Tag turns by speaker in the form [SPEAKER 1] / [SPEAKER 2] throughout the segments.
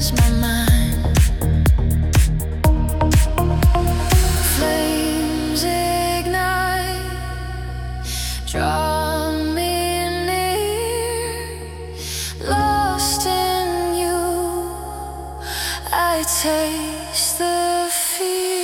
[SPEAKER 1] ease my mind. Flames ignite, draw me near. Lost in you, I taste the fear.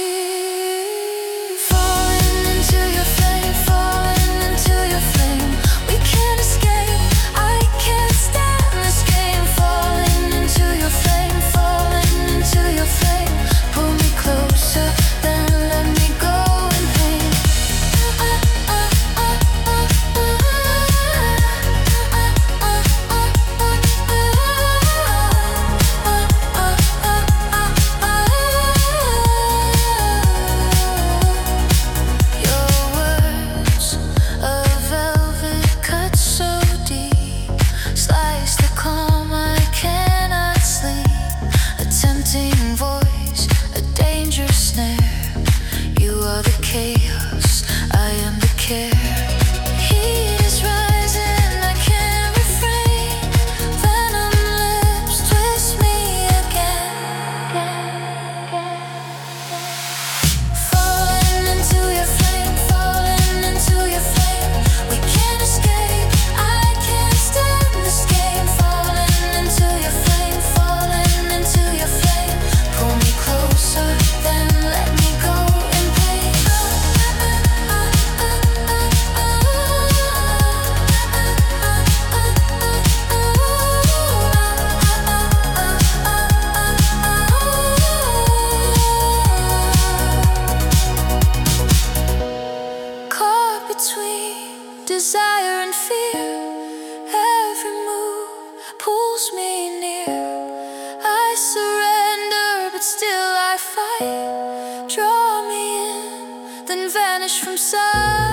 [SPEAKER 1] Falling into your flame, falling into your flame. We can't escape, I can't stand this game. Falling into your flame, falling into your flame. Pull me closer, then let me go in pain. Your words of velvet cut so deep, slice the calm, I cannot sleep. A tempting voice, a dangerous snare. You are the chaos, I am the care. Heat is rising, I can't refrain. Venom lips twist me again. Falling into your flame, falling into your flame. We can't escape, I can't stand this game. Falling into your flame, falling into your flame. Pull me closer, then let me go in pain. Caught between desire and fear, every move pulls me near. I surrender, but still I fight. Draw me in, then vanish from sight.